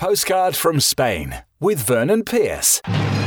Postcard from Spain with Vernon Pierce.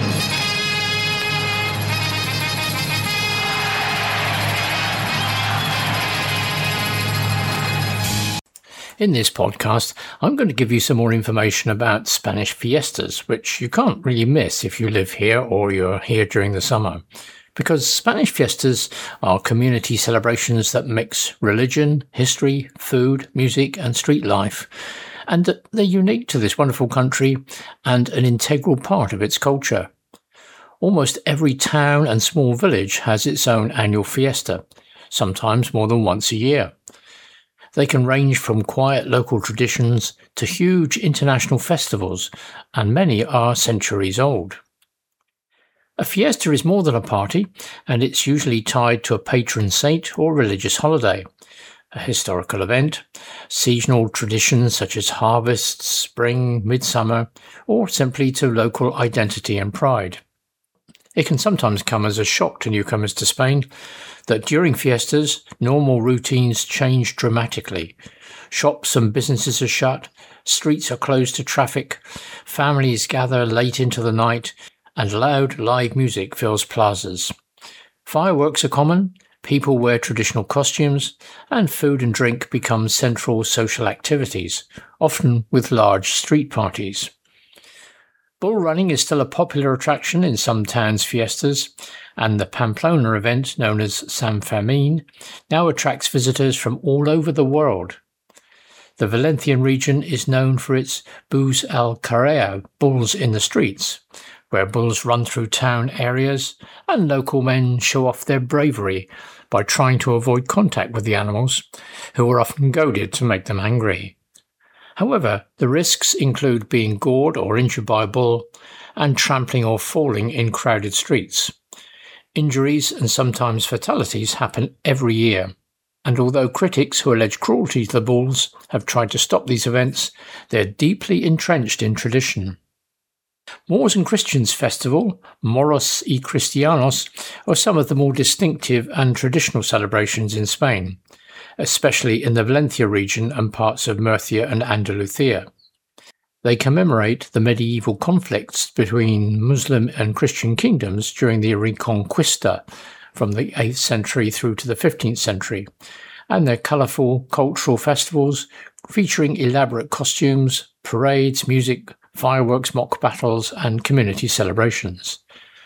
In this podcast, I'm going to give you some more information about Spanish fiestas, which you can't really miss if you live here or you're here during the summer. Because Spanish fiestas are community celebrations that mix religion, history, food, music and street life, and that they're unique to this wonderful country and an integral part of its culture. Almost every town and small village has its own annual fiesta, sometimes more than once a year. They can range from quiet local traditions to huge international festivals, and many are centuries old. A fiesta is more than a party, and it's usually tied to a patron saint or religious holiday, a historical event, seasonal traditions such as harvests, spring, midsummer, or simply to local identity and pride. It can sometimes come as a shock to newcomers to Spain that during fiestas, normal routines change dramatically. Shops and businesses are shut, streets are closed to traffic, families gather late into the night, and loud live music fills plazas. Fireworks are common, people wear traditional costumes, and food and drink become central social activities, often with large street parties. Bull running is still a popular attraction in some towns' fiestas, and the Pamplona event, known as San Fermin, now attracts visitors from all over the world. The Valencian region is known for its Bulls al Carrer, bulls in the streets, where bulls run through town areas, and local men show off their bravery by trying to avoid contact with the animals, who are often goaded to make them angry. However, the risks include being gored or injured by a bull and trampling or falling in crowded streets. Injuries and sometimes fatalities happen every year, and although critics who allege cruelty to the bulls have tried to stop these events, they're deeply entrenched in tradition. Moors and Christians Festival, Moros y Cristianos, are some of the more distinctive and traditional celebrations in Spain, especially in the Valencia region and parts of Murcia and Andalusia. They commemorate the medieval conflicts between Muslim and Christian kingdoms during the Reconquista from the 8th century through to the 15th century, and their colourful cultural festivals featuring elaborate costumes, parades, music, fireworks, mock battles, and community celebrations.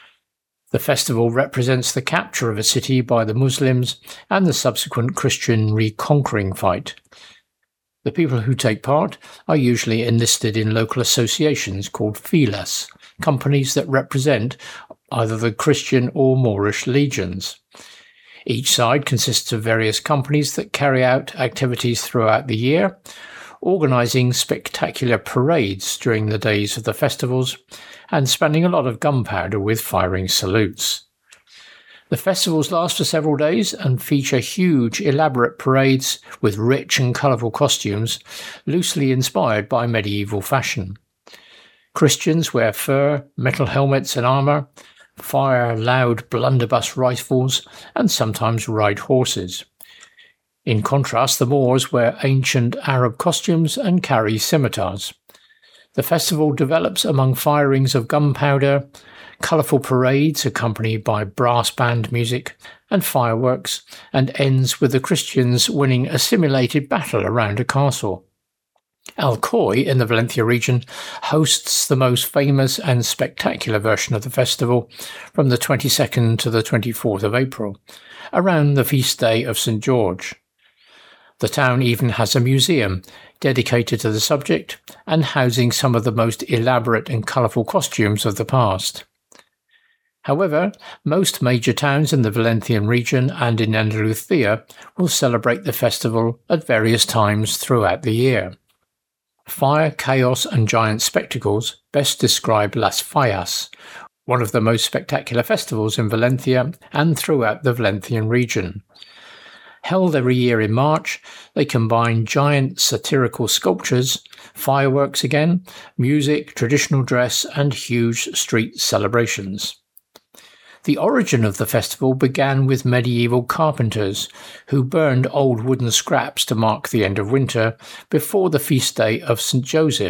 The festival represents the capture of a city by the Muslims and the subsequent Christian reconquering fight. The people who take part are usually enlisted in local associations called filas, companies that represent either the Christian or Moorish legions. Each side consists of various companies that carry out activities throughout the year, organising spectacular parades during the days of the festivals and spending a lot of gunpowder with firing salutes. The festivals last for several days and feature huge, elaborate parades with rich and colourful costumes, loosely inspired by medieval fashion. Christians wear fur, metal helmets and armour, fire loud blunderbuss rifles, and sometimes ride horses. In contrast, the Moors wear ancient Arab costumes and carry scimitars. The festival develops among firings of gunpowder, colourful parades accompanied by brass band music and fireworks, and ends with the Christians winning a simulated battle around a castle. Alcoy in the Valencia region hosts the most famous and spectacular version of the festival from the 22nd to the 24th of April, around the feast day of St. George. The town even has a museum dedicated to the subject and housing some of the most elaborate and colourful costumes of the past. However, most major towns in the Valencian region and in Andalusia will celebrate the festival at various times throughout the year. Fire, chaos and giant spectacles best describe Las Fallas, one of the most spectacular festivals in Valencia and throughout the Valencian region. Held every year in March, they combine giant satirical sculptures, fireworks again, music, traditional dress, and huge street celebrations. The origin of the festival began with medieval carpenters who burned old wooden scraps to mark the end of winter before the feast day of St. Joseph,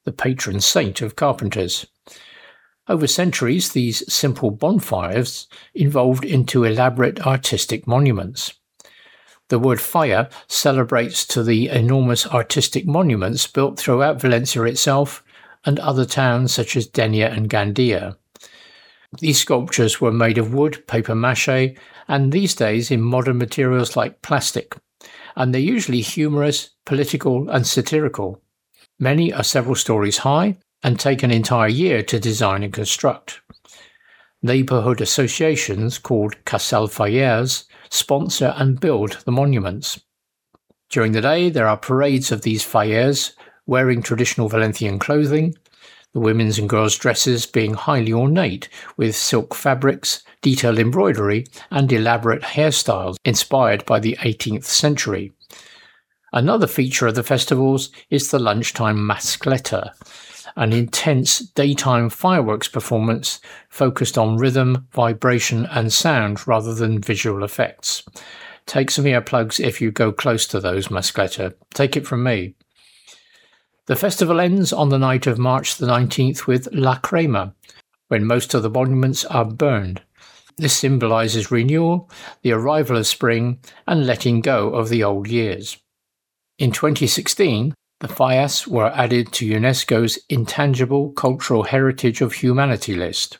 the patron saint of carpenters. Over centuries, these simple bonfires evolved into elaborate artistic monuments. The word fire celebrates to the enormous artistic monuments built throughout Valencia itself and other towns such as Denia and Gandia. These sculptures were made of wood, papier-mâché, and these days in modern materials like plastic, and they're usually humorous, political, and satirical. Many are several stories high and take an entire year to design and construct. Neighbourhood associations called Casal Fallers sponsor and build the monuments. During the day, there are parades of these fallers wearing traditional Valencian clothing, the women's and girls' dresses being highly ornate with silk fabrics, detailed embroidery, and elaborate hairstyles inspired by the 18th century. Another feature of the festivals is the lunchtime mascleta, an intense daytime fireworks performance focused on rhythm, vibration, and sound rather than visual effects. Take some earplugs if you go close to those mascleta. Take it from me. The festival ends on the night of March the 19th with La Crema, when most of the monuments are burned. This symbolises renewal, the arrival of spring, and letting go of the old years. In 2016, the Fallas were added to UNESCO's Intangible Cultural Heritage of Humanity list.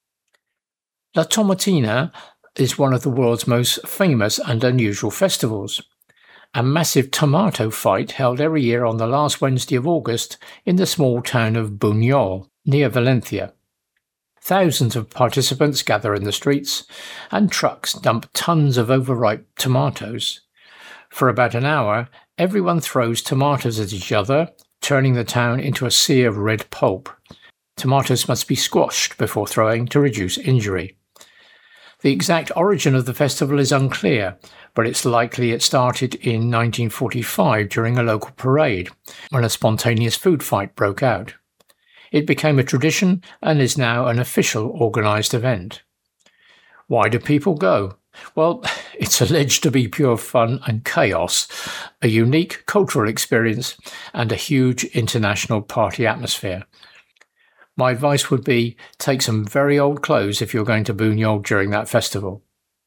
La Tomatina is one of the world's most famous and unusual festivals. A massive tomato fight held every year on the last Wednesday of August in the small town of Buñol, near Valencia. Thousands of participants gather in the streets, and trucks dump tons of overripe tomatoes. For about an hour, everyone throws tomatoes at each other, turning the town into a sea of red pulp. Tomatoes must be squashed before throwing to reduce injury. The exact origin of the festival is unclear, but it's likely it started in 1945 during a local parade, when a spontaneous food fight broke out. It became a tradition and is now an official organised event. Why do people go? Well, it's alleged to be pure fun and chaos, a unique cultural experience, and a huge international party atmosphere. My advice would be take some very old clothes if you're going to Buñol during that festival.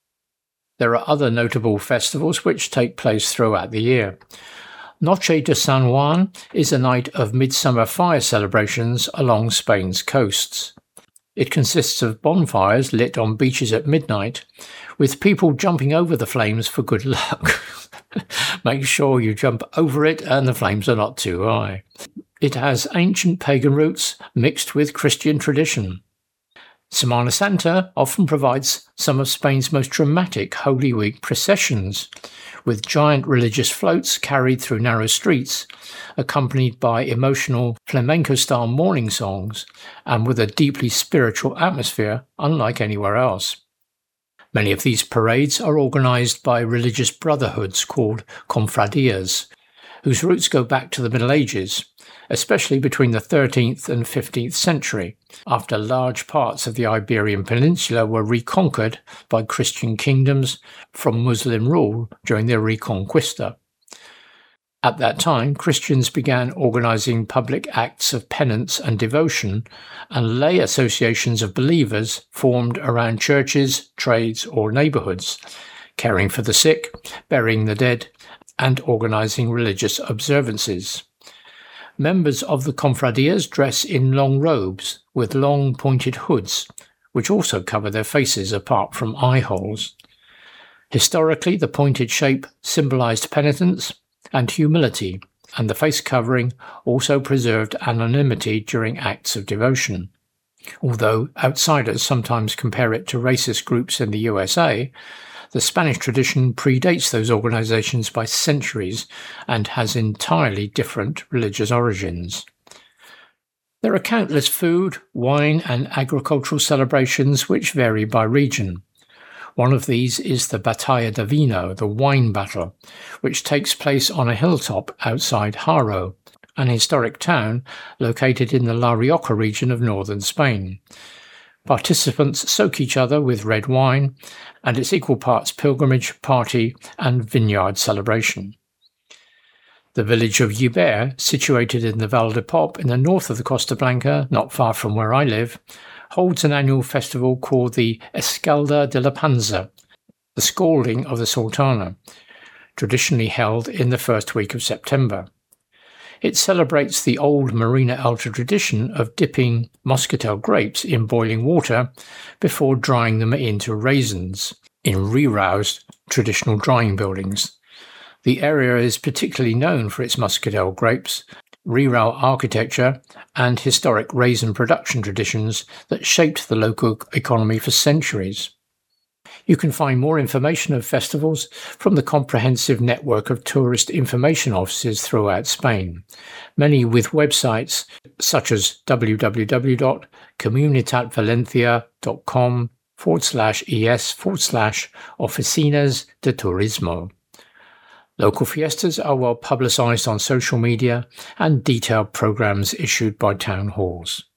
There are other notable festivals which take place throughout the year. Noche de San Juan is a night of midsummer fire celebrations along Spain's coasts. It consists of bonfires lit on beaches at midnight, with people jumping over the flames for good luck. Make sure you jump over it and the flames are not too high. It has ancient pagan roots mixed with Christian tradition. Semana Santa often provides some of Spain's most dramatic Holy Week processions, with giant religious floats carried through narrow streets, accompanied by emotional flamenco-style morning songs, and with a deeply spiritual atmosphere unlike anywhere else. Many of these parades are organised by religious brotherhoods called confradías, whose roots go back to the Middle Ages, especially between the 13th and 15th century, after large parts of the Iberian Peninsula were reconquered by Christian kingdoms from Muslim rule during the Reconquista. At that time, Christians began organising public acts of penance and devotion, and lay associations of believers formed around churches, trades, or neighbourhoods, caring for the sick, burying the dead, and organising religious observances. Members of the confradías dress in long robes with long pointed hoods, which also cover their faces apart from eye holes. Historically, the pointed shape symbolised penitence and humility, and the face covering also preserved anonymity during acts of devotion. Although outsiders sometimes compare it to racist groups in the USA, the Spanish tradition predates those organizations by centuries and has entirely different religious origins. There are countless food, wine, and agricultural celebrations which vary by region. One of these is the Batalla de Vino, the wine battle, which takes place on a hilltop outside Haro, an historic town located in the La Rioja region of northern Spain. Participants soak each other with red wine, and it's equal parts pilgrimage, party, and vineyard celebration. The village of Yuber, situated in the Val de Pop in the north of the Costa Blanca, not far from where I live, holds an annual festival called the Escalda de la Panza, the scalding of the Sultana, traditionally held in the first week of September. It celebrates the old Marina Alta tradition of dipping muscatel grapes in boiling water before drying them into raisins in re-roused traditional drying buildings. The area is particularly known for its muscatel grapes, rural architecture, and historic raisin production traditions that shaped the local economy for centuries. You can find more information of festivals from the comprehensive network of tourist information offices throughout Spain, many with websites such as www.comunitatvalentia.com/es/oficinas de turismo. Local fiestas are well publicised on social media and detailed programmes issued by town halls.